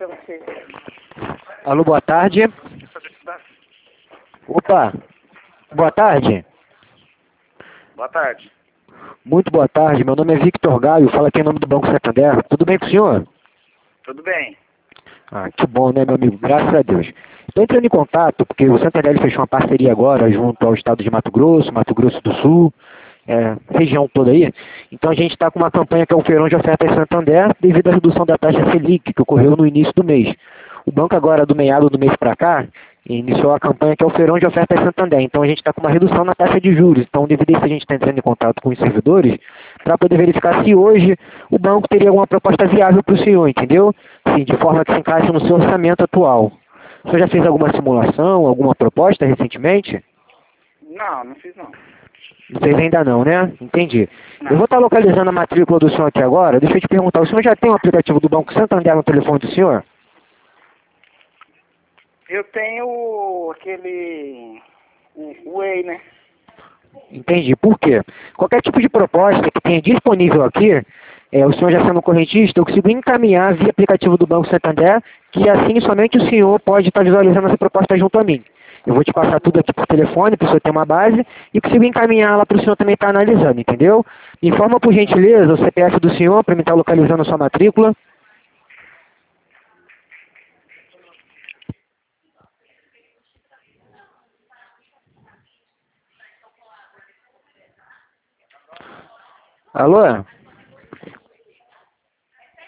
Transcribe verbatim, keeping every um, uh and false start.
pra você. Alô, boa tarde. Opa, boa tarde. Boa tarde. Muito boa tarde, meu nome é Victor Gaio, fala aqui em nome do Banco Santander. Tudo bem com o senhor? Tudo bem? Ah, que bom, né, meu amigo? Graças a Deus. Estou entrando em contato porque o Santander ele fechou uma parceria agora junto ao estado de Mato Grosso, Mato Grosso do Sul, é, região toda aí. Então a gente está com uma campanha que é o Feirão de Ofertas Santander devido à redução da taxa Selic que ocorreu no início do mês. O banco agora, do meado do mês para cá, iniciou a campanha que é o Feirão de Ofertas Santander. Então a gente está com uma redução na taxa de juros. Então devido a isso a gente está entrando em contato com os servidores para poder verificar se hoje o banco teria alguma proposta viável para o senhor, entendeu? Sim, de forma que se encaixe no seu orçamento atual. O senhor já fez alguma simulação, alguma proposta recentemente? Não, não fiz não. Não fez ainda não, né? Entendi. Não. Eu vou estar localizando a matrícula do senhor aqui agora. Deixa eu te perguntar, o senhor já tem o aplicativo do Banco Santander no telefone do senhor? Eu tenho aquele... o o Way, né? Entendi. Por quê? Qualquer tipo de proposta que tenha disponível aqui, é, o senhor já sendo correntista, eu consigo encaminhar via aplicativo do Banco Santander, que assim somente o senhor pode estar visualizando essa proposta junto a mim. Eu vou te passar tudo aqui por telefone, para o senhor ter uma base, e consigo encaminhar lá para o senhor também estar analisando, entendeu? Me informa por gentileza o C P F do senhor, para mim estar localizando a sua matrícula. Alô?